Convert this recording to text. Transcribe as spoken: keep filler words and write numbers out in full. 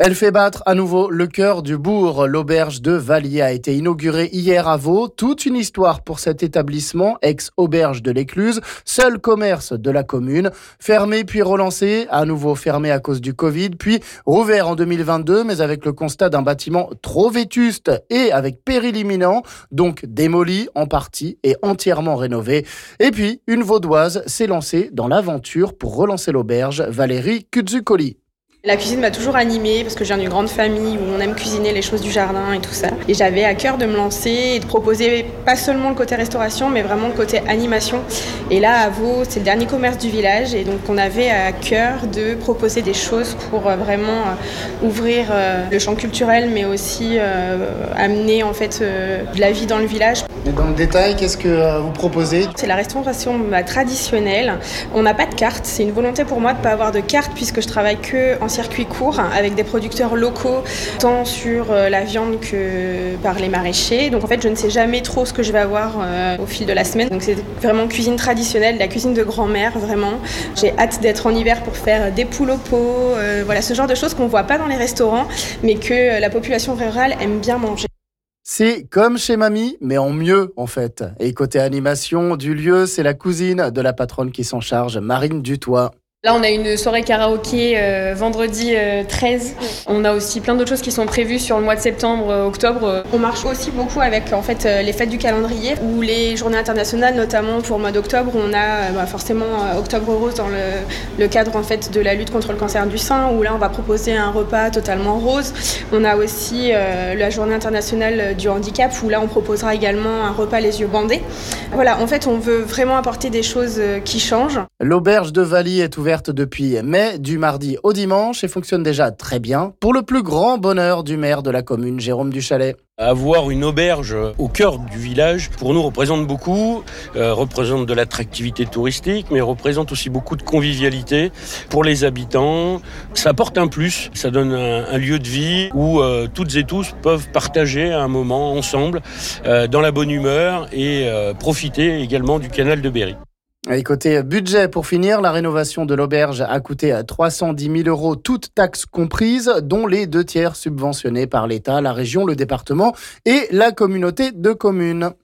Elle fait battre à nouveau le cœur du bourg. L'auberge de Vallier a été inaugurée hier à Vaud. Toute une histoire pour cet établissement, ex-auberge de l'Écluse, seul commerce de la commune. Fermé puis relancé, à nouveau fermé à cause du Covid, puis rouvert en deux mille vingt-deux, mais avec le constat d'un bâtiment trop vétuste et avec péril imminent, donc démoli en partie et entièrement rénové. Et puis, une Vaudoise s'est lancée dans l'aventure pour relancer l'auberge, Valérie Cuzzucoli. La cuisine m'a toujours animée parce que je viens d'une grande famille où on aime cuisiner les choses du jardin et tout ça. Et j'avais à cœur de me lancer et de proposer pas seulement le côté restauration, mais vraiment le côté animation. Et là, à Vaud, c'est le dernier commerce du village et donc on avait à cœur de proposer des choses pour vraiment ouvrir le champ culturel, mais aussi amener en fait de la vie dans le village. Et dans le détail, qu'est-ce que vous proposez ? C'est la restauration bah, traditionnelle. On n'a pas de carte. C'est une volonté pour moi de ne pas avoir de carte puisque je travaille que en circuit court avec des producteurs locaux, tant sur la viande que par les maraîchers. Donc en fait, je ne sais jamais trop ce que je vais avoir euh, au fil de la semaine. Donc c'est vraiment cuisine traditionnelle, la cuisine de grand-mère, vraiment. J'ai hâte d'être en hiver pour faire des poules au pot, euh, voilà, ce genre de choses qu'on ne voit pas dans les restaurants, mais que la population rurale aime bien manger. C'est comme chez Mamie, mais en mieux en fait. Et côté animation du lieu, c'est la cousine de la patronne qui s'en charge, Marine Dutoit. Là, on a une soirée karaoké euh, vendredi euh, treize. On a aussi plein d'autres choses qui sont prévues sur le mois de septembre, euh, octobre. On marche aussi beaucoup avec en fait euh, les fêtes du calendrier ou les journées internationales, notamment pour le mois d'octobre. On a euh, bah, forcément euh, Octobre Rose dans le, le cadre en fait de la lutte contre le cancer du sein, où là on va proposer un repas totalement rose. On a aussi euh, la journée internationale du handicap, où là on proposera également un repas les yeux bandés. Voilà, en fait, on veut vraiment apporter des choses euh, qui changent. L'auberge de Vallier est ouverte depuis mai, du mardi au dimanche, et fonctionne déjà très bien, pour le plus grand bonheur du maire de la commune, Jérôme Duchalet. Avoir une auberge au cœur du village, pour nous, représente beaucoup, euh, représente de l'attractivité touristique, mais représente aussi beaucoup de convivialité pour les habitants. Ça apporte un plus, ça donne un, un lieu de vie où euh, toutes et tous peuvent partager un moment ensemble, euh, dans la bonne humeur, et euh, profiter également du canal de Berry. Et côté budget, pour finir, la rénovation de l'auberge a coûté trois cent dix mille euros, toutes taxes comprises, dont les deux tiers subventionnés par l'État, la région, le département et la communauté de communes.